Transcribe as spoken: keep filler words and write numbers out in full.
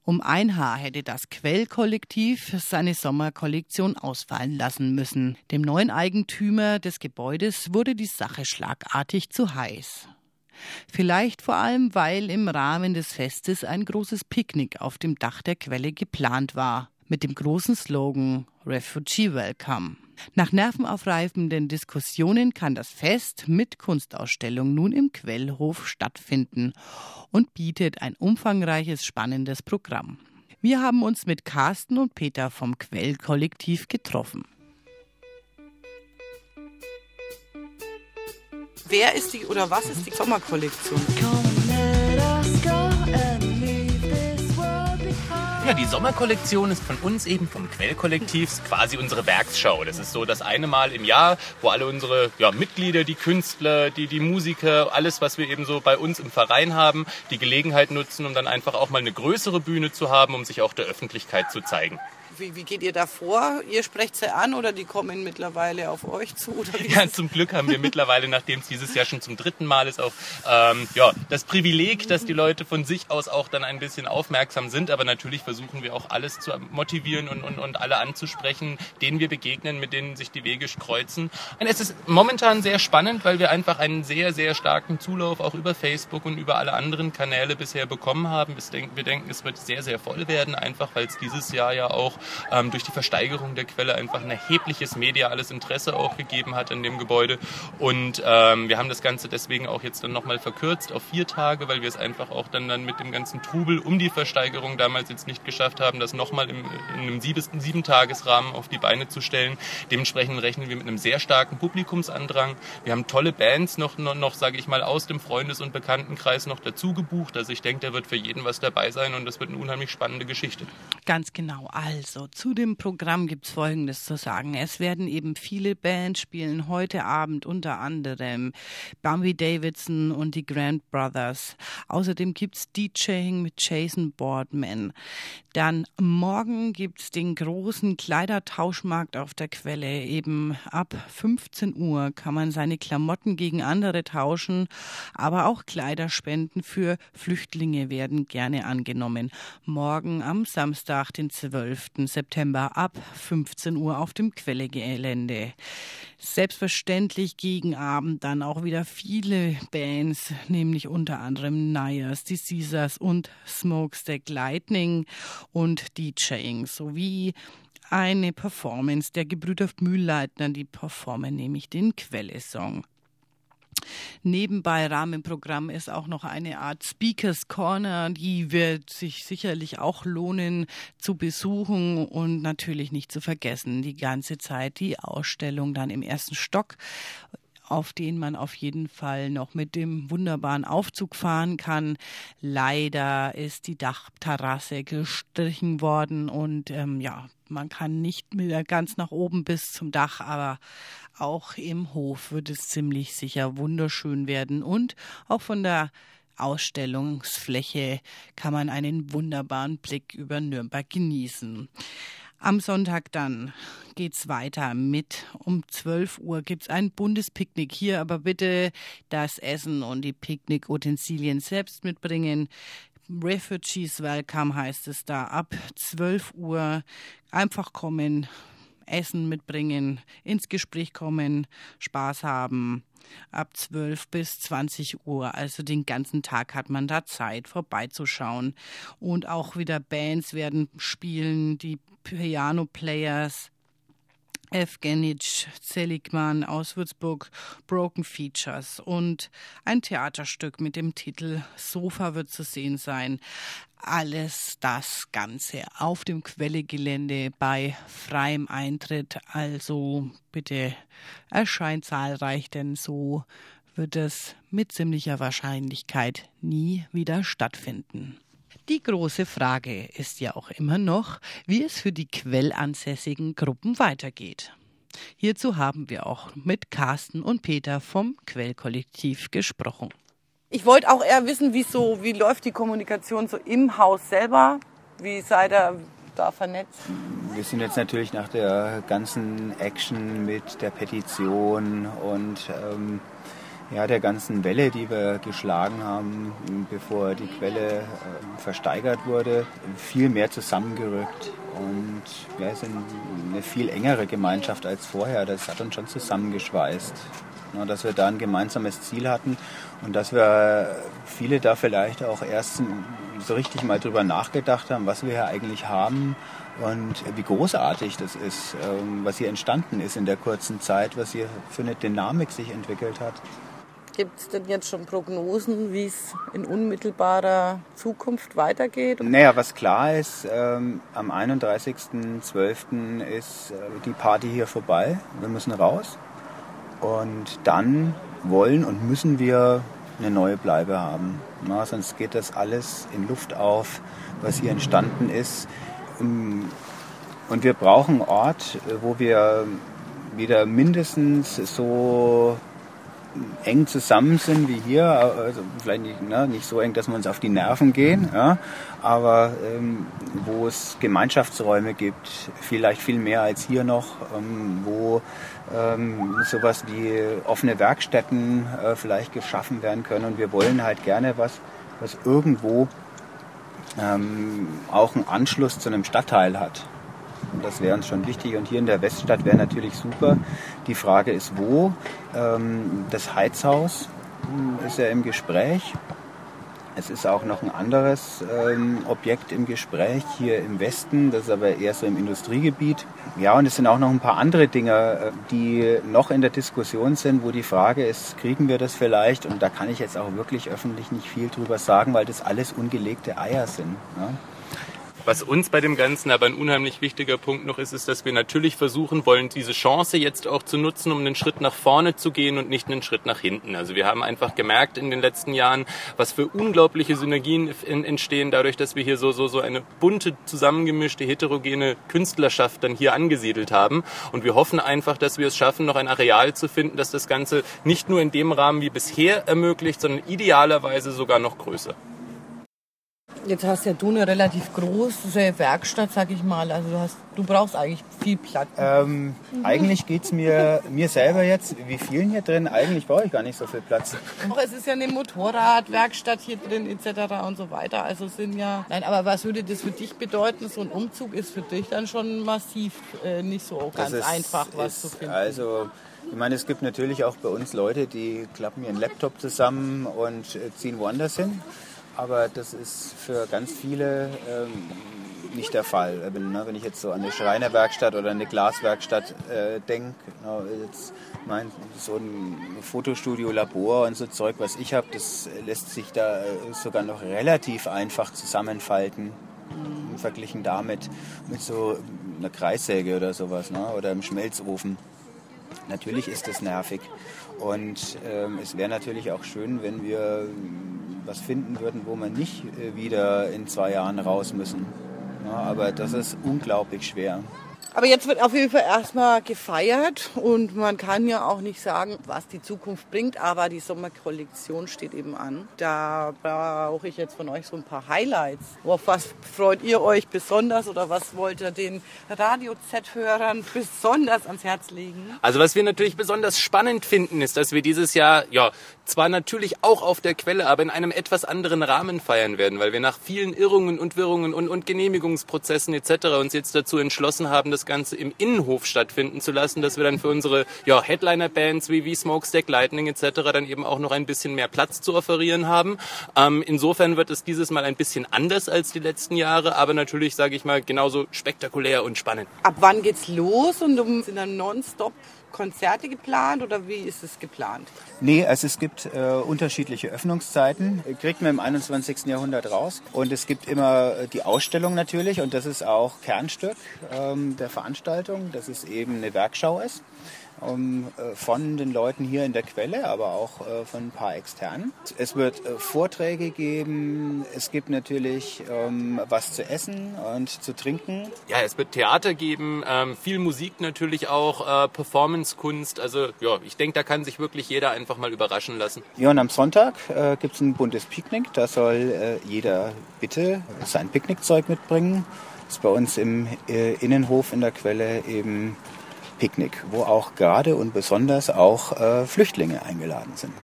Um ein Haar hätte das Quell-Kollektiv seine Sommerkollektion ausfallen lassen müssen. Dem neuen Eigentümer des Gebäudes wurde die Sache schlagartig zu heiß. Vielleicht vor allem, weil im Rahmen des Festes ein großes Picknick auf dem Dach der Quelle geplant war, mit dem großen Slogan Refugee Welcome. Nach nervenaufreibenden Diskussionen kann das Fest mit Kunstausstellung nun im Quellhof stattfinden und bietet ein umfangreiches, spannendes Programm. Wir haben uns mit Carsten und Peter vom Quell-Kollektiv getroffen. Wer ist die oder was ist die Sommerkollektion? Ja, die Sommerkollektion ist von uns eben vom Quell-Kollektiv quasi unsere Werksschau. Das ist so das eine Mal im Jahr, wo alle unsere ja, Mitglieder, die Künstler, die, die Musiker, alles, was wir eben so bei uns im Verein haben, die Gelegenheit nutzen, um dann einfach auch mal eine größere Bühne zu haben, um sich auch der Öffentlichkeit zu zeigen. Wie, wie geht ihr da vor? Ihr sprecht sie an oder die kommen mittlerweile auf euch zu? Oder wie ja, zum Glück haben wir mittlerweile, nachdem es dieses Jahr schon zum dritten Mal ist, auch ähm, ja, das Privileg, dass die Leute von sich aus auch dann ein bisschen aufmerksam sind. Aber natürlich versuchen wir auch alles zu motivieren und, und, und alle anzusprechen, denen wir begegnen, mit denen sich die Wege kreuzen. Und es ist momentan sehr spannend, weil wir einfach einen sehr, sehr starken Zulauf auch über Facebook und über alle anderen Kanäle bisher bekommen haben. Wir denken, es wird sehr, sehr voll werden, einfach weil es dieses Jahr ja auch Ähm, durch die Versteigerung der Quelle einfach ein erhebliches mediales Interesse auch gegeben hat an dem Gebäude. Und ähm, wir haben das Ganze deswegen auch jetzt dann nochmal verkürzt auf vier Tage, weil wir es einfach auch dann, dann mit dem ganzen Trubel um die Versteigerung damals jetzt nicht geschafft haben, das nochmal in einem sieben, sieben Tagesrahmen auf die Beine zu stellen. Dementsprechend rechnen wir mit einem sehr starken Publikumsandrang. Wir haben tolle Bands noch, noch, noch sage ich mal, aus dem Freundes- und Bekanntenkreis noch dazu gebucht. Also ich denke, da wird für jeden was dabei sein und das wird eine unheimlich spannende Geschichte. Ganz genau. Also zu dem Programm gibt es Folgendes zu sagen. Es werden eben viele Bands spielen. Heute Abend unter anderem Bambi Davidson und die Grand Brothers. Außerdem gibt es DJing mit Jason Boardman. Dann morgen gibt es den großen Kleidertauschmarkt auf der Quelle. Eben ab fünfzehn Uhr kann man seine Klamotten gegen andere tauschen, aber auch Kleiderspenden für Flüchtlinge werden gerne angenommen. Morgen am Samstag, den zwölften September ab fünfzehn Uhr auf dem Quelle-Gelände. Selbstverständlich gegen Abend dann auch wieder viele Bands, nämlich unter anderem Nayers, die Caesars und Smokestack Lightning und DJing sowie eine Performance der Gebrüder Mühlleitner, die performen nämlich den Quelle-Song. Nebenbei Rahmenprogramm ist auch noch eine Art Speakers Corner, die wird sich sicherlich auch lohnen zu besuchen und natürlich nicht zu vergessen, die ganze Zeit die Ausstellung dann im ersten Stock, auf den man auf jeden Fall noch mit dem wunderbaren Aufzug fahren kann. Leider ist die Dachterrasse gestrichen worden und ähm, ja, man kann nicht mehr ganz nach oben bis zum Dach, aber auch im Hof wird es ziemlich sicher wunderschön werden und auch von der Ausstellungsfläche kann man einen wunderbaren Blick über Nürnberg genießen. Am Sonntag dann geht's weiter mit um zwölf Uhr gibt's ein Bundespicknick hier, aber bitte das Essen und die Picknickutensilien selbst mitbringen. Refugees Welcome heißt es da. Ab zwölf Uhr einfach kommen, Essen mitbringen, ins Gespräch kommen, Spaß haben. Ab zwölf bis zwanzig Uhr, also den ganzen Tag hat man da Zeit vorbeizuschauen. Und auch wieder Bands werden spielen, die Piano Players, Evgenij Seligman aus Würzburg, Broken Features und ein Theaterstück mit dem Titel Sofa wird zu sehen sein. Alles das Ganze auf dem Quelle-Gelände bei freiem Eintritt. Also bitte erscheint zahlreich, denn so wird es mit ziemlicher Wahrscheinlichkeit nie wieder stattfinden. Die große Frage ist ja auch immer noch, wie es für die quellansässigen Gruppen weitergeht. Hierzu haben wir auch mit Carsten und Peter vom Quell-Kollektiv gesprochen. Ich wollte auch eher wissen, wie so, wie läuft die Kommunikation so im Haus selber? Wie seid ihr da vernetzt? Wir sind jetzt natürlich nach der ganzen Action mit der Petition und ähm, ja, der ganzen Welle, die wir geschlagen haben, bevor die Quelle äh, versteigert wurde, viel mehr zusammengerückt. Und wir sind eine viel engere Gemeinschaft als vorher. Das hat uns schon zusammengeschweißt. Ja, dass wir da ein gemeinsames Ziel hatten und dass wir viele da vielleicht auch erst so richtig mal drüber nachgedacht haben, was wir hier eigentlich haben und wie großartig das ist, was hier entstanden ist in der kurzen Zeit, was hier für eine Dynamik sich entwickelt hat. Gibt es denn jetzt schon Prognosen, wie es in unmittelbarer Zukunft weitergeht? Naja, was klar ist, ähm, am einunddreißigsten zwölften ist äh, die Party hier vorbei. Wir müssen raus. Und dann wollen und müssen wir eine neue Bleibe haben. Na, sonst geht das alles in Luft auf, was hier entstanden ist. Und wir brauchen einen Ort, wo wir wieder mindestens so eng zusammen sind wie hier, also vielleicht nicht, ne, nicht so eng, dass wir uns auf die Nerven gehen, ja, aber ähm, wo es Gemeinschaftsräume gibt, vielleicht viel mehr als hier noch, ähm, wo ähm, sowas wie offene Werkstätten äh, vielleicht geschaffen werden können und wir wollen halt gerne was, was irgendwo ähm, auch einen Anschluss zu einem Stadtteil hat. Und das wäre uns schon wichtig. Und hier in der Weststadt wäre natürlich super. Die Frage ist, wo. Das Heizhaus ist ja im Gespräch. Es ist auch noch ein anderes ähm, Objekt im Gespräch hier im Westen. Das ist aber eher so im Industriegebiet. Ja, und es sind auch noch ein paar andere Dinge, die noch in der Diskussion sind, wo die Frage ist, kriegen wir das vielleicht? Und da kann ich jetzt auch wirklich öffentlich nicht viel drüber sagen, weil das alles ungelegte Eier sind. Ja? Was uns bei dem Ganzen aber ein unheimlich wichtiger Punkt noch ist, ist, dass wir natürlich versuchen wollen, diese Chance jetzt auch zu nutzen, um einen Schritt nach vorne zu gehen und nicht einen Schritt nach hinten. Also wir haben einfach gemerkt in den letzten Jahren, was für unglaubliche Synergien entstehen, dadurch, dass wir hier so, so, so eine bunte, zusammengemischte, heterogene Künstlerschaft dann hier angesiedelt haben. Und wir hoffen einfach, dass wir es schaffen, noch ein Areal zu finden, das das Ganze nicht nur in dem Rahmen wie bisher ermöglicht, sondern idealerweise sogar noch größer. Jetzt hast ja du eine relativ große Werkstatt, sag ich mal. Also du, hast, du brauchst eigentlich viel Platz. Ähm, mhm. Eigentlich geht es mir, mir selber jetzt, wie vielen hier drin, eigentlich brauche ich gar nicht so viel Platz. Auch es ist ja eine Motorradwerkstatt hier drin et cetera und so weiter. Also sind ja. Nein, aber was würde das für dich bedeuten? So ein Umzug ist für dich dann schon massiv äh, nicht so ganz ist, einfach, was ist, zu finden. Also ich meine, es gibt natürlich auch bei uns Leute, die klappen ihren Laptop zusammen und äh, ziehen woanders hin. Aber das ist für ganz viele ähm, nicht der Fall. Wenn, ne, wenn ich jetzt so an eine Schreinerwerkstatt oder eine Glaswerkstatt äh, denke, ne, jetzt mein, so ein Fotostudio, Labor und so Zeug, was ich habe, das lässt sich da äh, sogar noch relativ einfach zusammenfalten. Mhm. Verglichen damit mit so einer Kreissäge oder sowas, ne, oder einem Schmelzofen. Natürlich ist das nervig. Und ähm, es wäre natürlich auch schön, wenn wir was finden würden, wo wir nicht äh, wieder in zwei Jahren raus müssen. Ja, aber das ist unglaublich schwer. Aber jetzt wird auf jeden Fall erstmal gefeiert und man kann ja auch nicht sagen, was die Zukunft bringt, aber die Sommerkollektion steht eben an. Da brauche ich jetzt von euch so ein paar Highlights. Auf was freut ihr euch besonders oder was wollt ihr den Radio-Z-Hörern besonders ans Herz legen? Also was wir natürlich besonders spannend finden, ist, dass wir dieses Jahr ja zwar natürlich auch auf der Quelle, aber in einem etwas anderen Rahmen feiern werden, weil wir nach vielen Irrungen und Wirrungen und, und Genehmigungsprozessen et cetera uns jetzt dazu entschlossen haben, das Ganze im Innenhof stattfinden zu lassen, dass wir dann für unsere ja, Headliner-Bands wie, wie Smokestack, Lightning et cetera dann eben auch noch ein bisschen mehr Platz zu offerieren haben. Ähm, insofern wird es dieses Mal ein bisschen anders als die letzten Jahre, aber natürlich, sage ich mal, genauso spektakulär und spannend. Ab wann geht's los und sind dann nonstop Konzerte geplant oder wie ist es geplant? Nee, also es gibt äh, unterschiedliche Öffnungszeiten, kriegt man im einundzwanzigsten Jahrhundert raus. Und es gibt immer die Ausstellung natürlich und das ist auch Kernstück ähm, der Veranstaltung, dass es eben eine Werkschau ist. Um, äh, von den Leuten hier in der Quelle, aber auch äh, von ein paar Externen. Es wird äh, Vorträge geben, es gibt natürlich ähm, was zu essen und zu trinken. Ja, es wird Theater geben, ähm, viel Musik natürlich auch, äh, Performancekunst. Also ja, ich denke, da kann sich wirklich jeder einfach mal überraschen lassen. Ja, und am Sonntag äh, gibt es ein buntes Picknick. Da soll äh, jeder bitte sein Picknickzeug mitbringen. Das ist bei uns im äh, Innenhof in der Quelle eben Picknick, wo auch gerade und besonders auch äh, Flüchtlinge eingeladen sind.